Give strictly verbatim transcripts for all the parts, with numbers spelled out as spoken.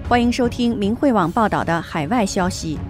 欢迎收听明慧网报道的海外消息。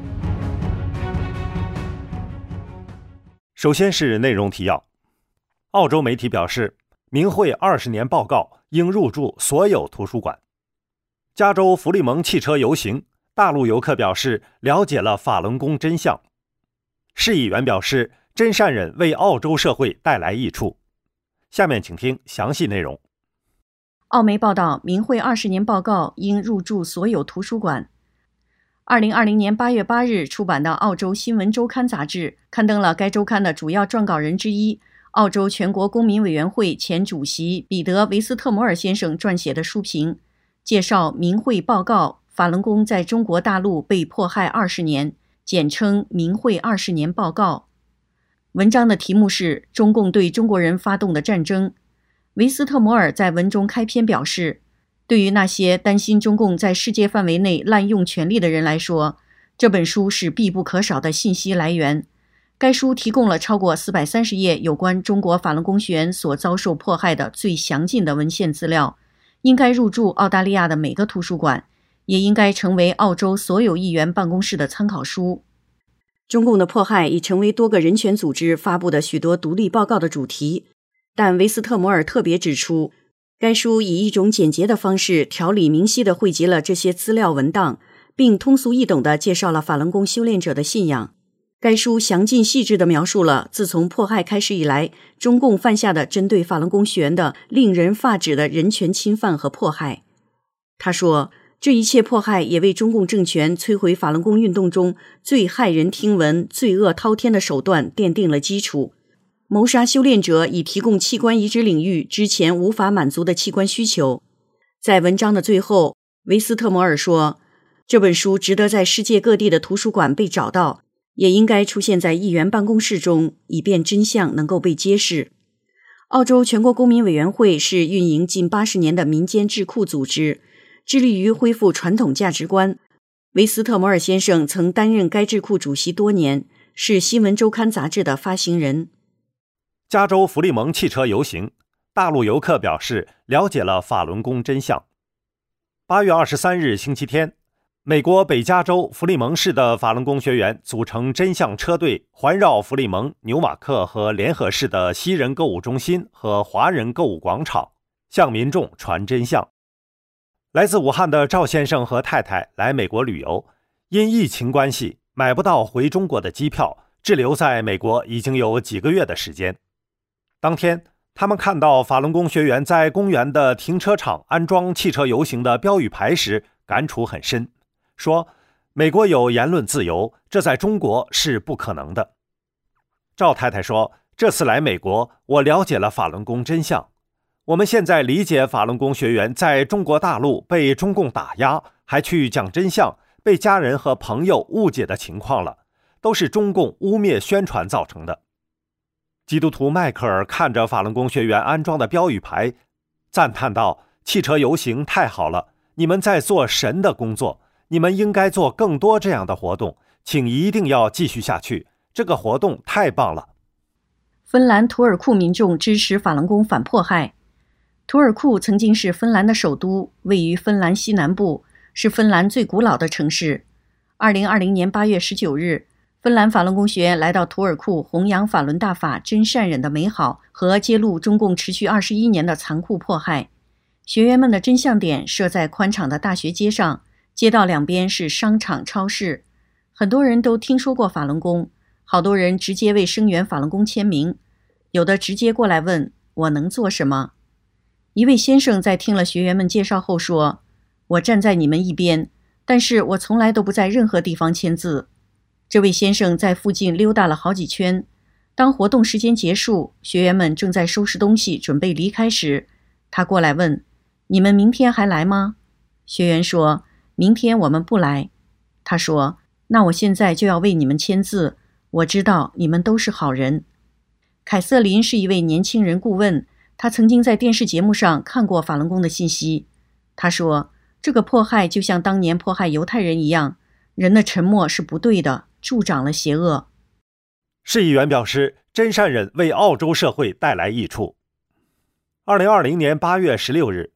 首先是内容提要。澳洲媒体表示，明慧二十年报告应入驻所有图书馆。加州弗利蒙汽车游行，大陆游客表示了解了法轮功真相。市议员表示，真善忍为澳洲社会带来益处。下面请听详细内容。 澳媒报道，明慧二十年报告应入驻所有图书馆。二零二零年八月八日出版的《澳洲新闻周刊》杂志刊登了该周刊的主要撰稿人之一、澳洲全国公民委员会前主席彼得·维斯特摩尔先生撰写的书评，介绍明慧报告法轮功在中国大陆被迫害二十年，简称明慧二十年报告。文章的题目是中共对中国人发动的战争。维斯特摩尔在文中开篇表示，对于那些担心中共在世界范围内滥用权力的人来说，这本书是必不可少的信息来源。该书提供了超过四百三十页有关中国法轮功学员所遭受迫害的最详尽的文献资料，应该入驻澳大利亚的每个图书馆，也应该成为澳洲所有议员办公室的参考书。中共的迫害已成为多个人权组织发布的许多独立报告的主题，但维斯特摩尔特别指出，该书以一种简洁的方式条理明晰地汇集了这些资料文档，并通俗易懂地介绍了法轮功修炼者的信仰。该书详尽细致地描述了自从迫害开始以来，中共犯下的针对法轮功学员的令人发指的人权侵犯和迫害。他说，这一切迫害也为中共政权摧毁法轮功运动中最骇人听闻、罪恶滔天的手段奠定了基础。谋杀修炼者以提供器官移植领域之前无法满足的器官需求。在文章的最后，维斯特摩尔说，这本书值得在世界各地的图书馆被找到，也应该出现在议员办公室中，以便真相能够被揭示。澳洲全国公民委员会是运营近八十年的民间智库组织，致力于恢复传统价值观。维斯特摩尔先生曾担任该智库主席多年，是《新闻周刊》杂志的发行人。 加州弗利蒙汽车游行，大陆游客表示了解了法轮功真相。八月二十三日星期天，美国北加州弗利蒙市的法轮功学员组成真相车队，环绕弗利蒙、纽瓦克和联合市的西人购物中心和华人购物广场，向民众传真相。来自武汉的赵先生和太太来美国旅游，因疫情关系买不到回中国的机票，滞留在美国已经有几个月的时间。当天，他们看到法轮功学员在公园的停车场安装汽车游行的标语牌时，感触很深，说美国有言论自由，这在中国是不可能的。赵太太说，这次来美国，我了解了法轮功真相。我们现在理解法轮功学员在中国大陆被中共打压，还去讲真相，被家人和朋友误解的情况了，都是中共污蔑宣传造成的。基督徒迈克尔看着法轮功学员安装的标语牌，赞叹道，汽车游行太好了，你们在做神的工作，你们应该做更多这样的活动，请一定要继续下去，这个活动太棒了。 芬兰图尔库民众支持法轮功反迫害。图尔库曾经是芬兰的首都，位于芬兰西南部，是芬兰最古老的城市。二零二零年八月十九日，芬兰法轮功学员来到图尔库，弘扬法轮大法真善忍的美好和揭露中共持续二十一年的残酷迫害。学员们的真相点设在宽敞的大学街上，街道两边是商场、超市。很多人都听说过法轮功，好多人直接为声援法轮功签名，有的直接过来问我能做什么。一位先生在听了学员们介绍后说，我站在你们一边，但是我从来都不在任何地方签字。这位先生在附近溜达了好几圈，当活动时间结束，学员们正在收拾东西准备离开时，他过来问，你们明天还来吗？学员说，明天我们不来。他说，那我现在就要为你们签字，我知道你们都是好人。凯瑟琳是一位年轻人顾问，她曾经在电视节目上看过法轮功的信息。她说，这个迫害就像当年迫害犹太人一样，人的沉默是不对的，助长了邪恶。 市议员表示，真善忍为澳洲社会带来益处。二零二零年八月十六日，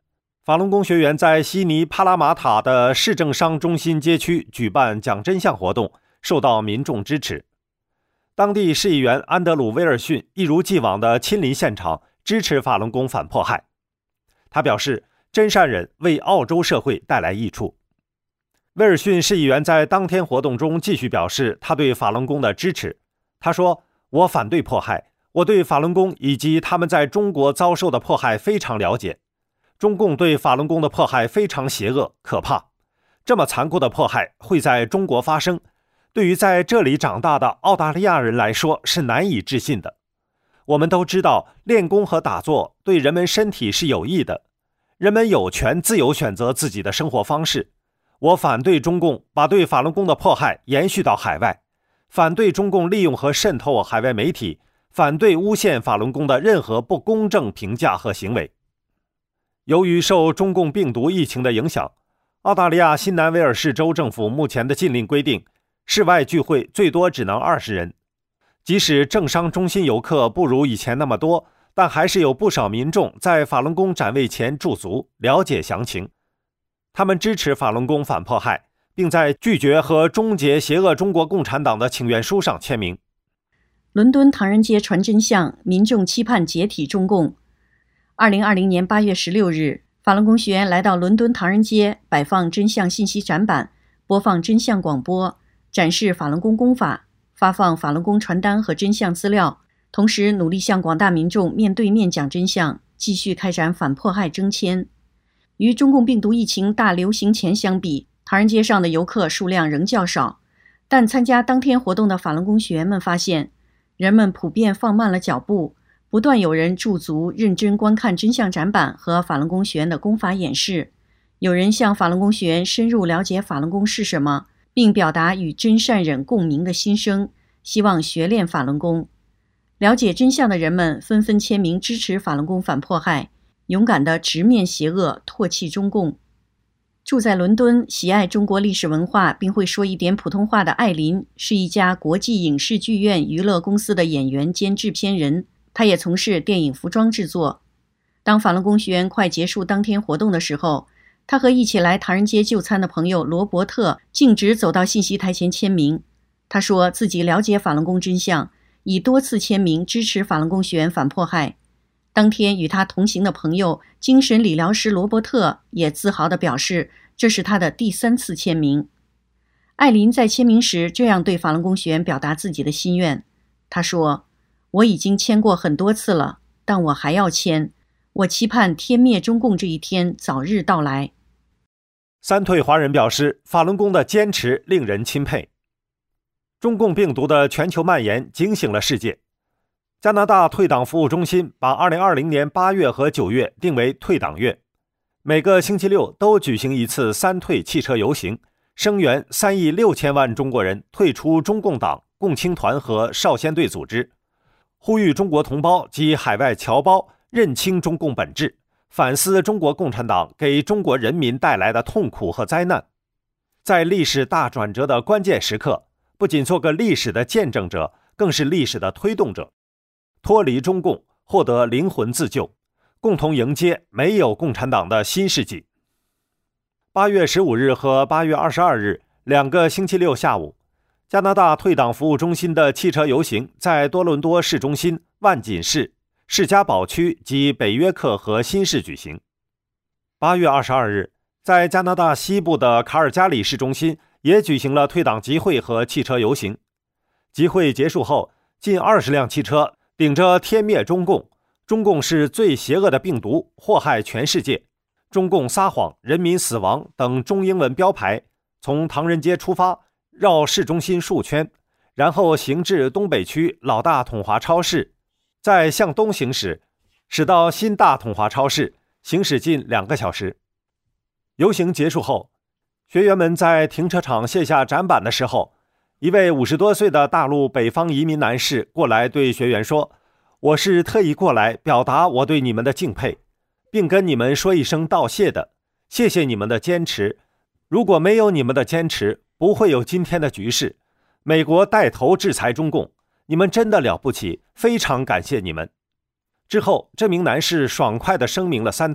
法轮功学员在悉尼帕拉马塔的市政商中心街区举办讲真相活动，受到民众支持。当地市议员安德鲁·威尔逊一如既往地亲临现场，支持法轮功反迫害。他表示，真善忍为澳洲社会带来益处。威尔逊市议员在当天活动中继续表示他对法轮功的支持。他说，我反对迫害，我对法轮功以及他们在中国遭受的迫害非常了解。中共对法轮功的迫害非常邪恶可怕，这么残酷的迫害会在中国发生，对于在这里长大的澳大利亚人来说是难以置信的。我们都知道练功和打坐对人们身体是有益的，人们有权自由选择自己的生活方式。我反对中共把对法轮功的迫害延续到海外，反对中共利用和渗透海外媒体，反对诬陷法轮功的任何不公正评价和行为。由于受中共病毒疫情的影响，澳大利亚新南威尔士州政府目前的禁令规定，室外聚会最多只能二十人。即使政商中心游客不如以前那么多，但还是有不少民众在法轮功展位前驻足，了解详情。他们支持法轮功反迫害，并在拒绝和终结邪恶中国共产党的请愿书上签名。 伦敦唐人街传真相，民众期盼解体中共。二零二零年八月十六日，法轮功学员来到伦敦唐人街，摆放真相信息展板，播放真相广播，展示法轮功功法，发放法轮功传单和真相资料，同时努力向广大民众面对面讲真相，继续开展反迫害征签。与中共病毒疫情大流行前相比，唐人街上的游客数量仍较少，但参加当天活动的法轮功学员们发现，人们普遍放慢了脚步，不断有人驻足认真观看真相展板和法轮功学员的功法演示，有人向法轮功学员深入了解法轮功是什么，并表达与真善忍共鸣的心声，希望学练法轮功。了解真相的人们纷纷签名支持法轮功反迫害，勇敢地直面邪恶，唾弃中共。住在伦敦，喜爱中国历史文化并会说一点普通话的艾琳，是一家国际影视剧院娱乐公司的演员兼制片人，她也从事电影服装制作。当法轮功学员快结束当天活动的时候，她和一起来唐人街就餐的朋友罗伯特径直走到信息台前签名。他说自己了解法轮功真相，已多次签名支持法轮功学员反迫害。当天与他同行的朋友精神理疗师罗伯特也自豪地表示，这是他的第三次签名。艾琳在签名时这样对法轮功学员表达自己的心愿，他说，我已经签过很多次了，但我还要签，我期盼天灭中共这一天早日到来。 三退华人表示，法轮功的坚持令人钦佩。中共病毒的全球蔓延警醒了世界。加拿大退党服务中心把二零二零年八月和九月定为退党月，每个星期六都举行一次三退汽车游行，声援三亿六千万中国人退出中共党、共青团和少先队组织，呼吁中国同胞及海外侨胞认清中共本质，反思中国共产党给中国人民带来的痛苦和灾难。在历史大转折的关键时刻，不仅做个历史的见证者，更是历史的推动者。脱离中共，获得灵魂自救，共同迎接没有共产党的新世纪。八月十五日和八月二十二日两个星期六下午，加拿大退党服务中心的汽车游行在多伦多市中心、万锦市、士嘉堡区及北约克和新市举行。八月二十二日，在加拿大西部的卡尔加里市中心也举行了退党集会和汽车游行。集会结束后，近二十辆汽车顶着天灭中共，中共是最邪恶的病毒，祸害全世界，中共撒谎，人民死亡等中英文标牌，从唐人街出发，绕市中心数圈，然后行至东北区老大统华超市，再向东行驶，驶到新大统华超市，行驶近两个小时。游行结束后，学员们在停车场卸下展板的时候，一位五十多岁的大陆北方移民男士过来对学员说，我是特意过来表达我对你们的敬佩，并跟你们说一声道谢的，谢谢你们的坚持，如果没有你们的坚持，不会有今天的局势。美国带头制裁中共，你们真的了不起，非常感谢你们。之后，这名男士爽快地声明了三退，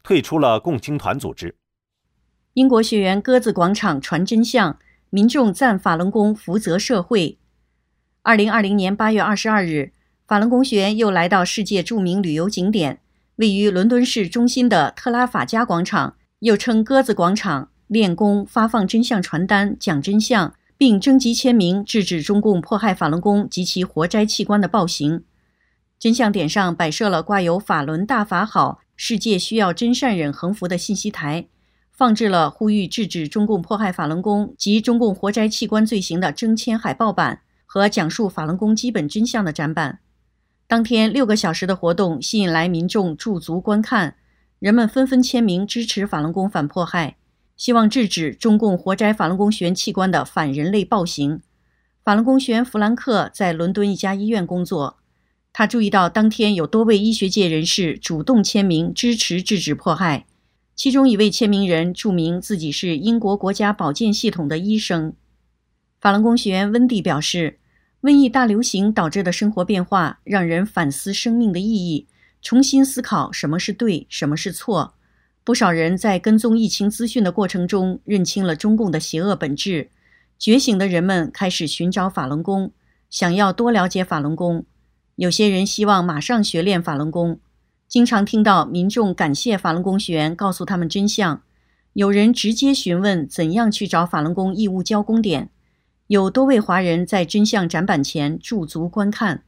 退出了共青团组织。 英国学员鸽子广场传真相，民众赞法轮功福泽社会。二零二零年八月二十二日，法轮功学员又来到世界著名旅游景点，位于伦敦市中心的特拉法加广场，又称鸽子广场，练功、发放真相传单、讲真相，并征集签名，制止中共迫害法轮功及其活摘器官的暴行。真相点上摆设了挂有法轮大法好，世界需要真善忍横幅的信息台，放置了呼吁制止中共迫害法轮功及中共活摘器官罪行的征签海报板和讲述法轮功基本真相的展板。当天六个小时的活动吸引来民众驻足观看，人们纷纷签名支持法轮功反迫害，希望制止中共活摘法轮功学员器官的反人类暴行。法轮功学员弗兰克在伦敦一家医院工作，他注意到当天有多位医学界人士主动签名支持制止迫害，其中一位签名人注明自己是英国国家保健系统的医生。法轮功学员温蒂表示，瘟疫大流行导致的生活变化让人反思生命的意义，重新思考什么是对，什么是错。不少人在跟踪疫情资讯的过程中认清了中共的邪恶本质，觉醒的人们开始寻找法轮功，想要多了解法轮功。有些人希望马上学练法轮功，经常听到民众感谢法轮功学员告诉他们真相。有人直接询问怎样去找法轮功义务交功点。有多位华人在真相展板前驻足观看。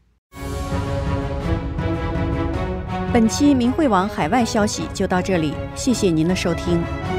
本期明慧网海外消息就到这里，谢谢您的收听。